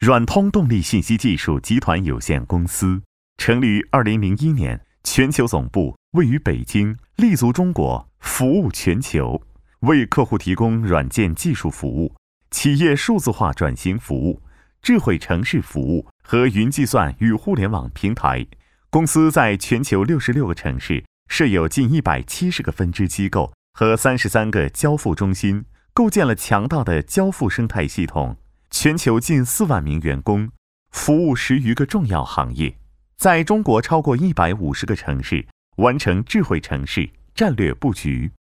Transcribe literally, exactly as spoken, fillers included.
软通动力信息技术集团有限公司成立于二零零一年，全球总部位于北京，立足中国，服务全球，为客户提供软件技术服务、企业数字化转型服务、智慧城市服务和云计算与互联网平台。公司在全球六十六个城市设有近一百七十个分支机构和三十三个交付中心，构建了强大的交付生态系统。全球近四万名员工，服务十余个重要行业，在中国超过一百五十个城市完成智慧城市战略布局。